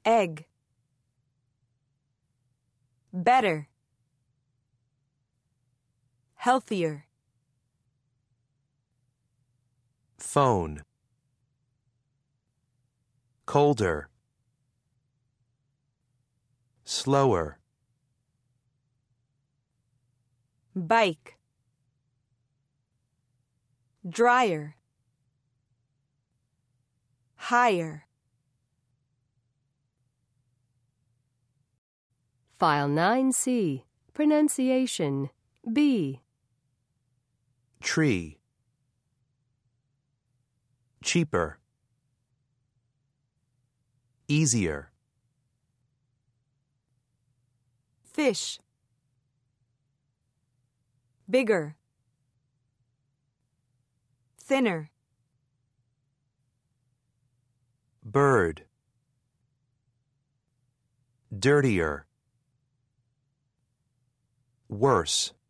egg, better, healthier, phone, colder, slower, bike, dryer, higher. File 9C. Pronunciation. B. tree, cheaper, easier, Fish, bigger, thinner, bird, dirtier, worse.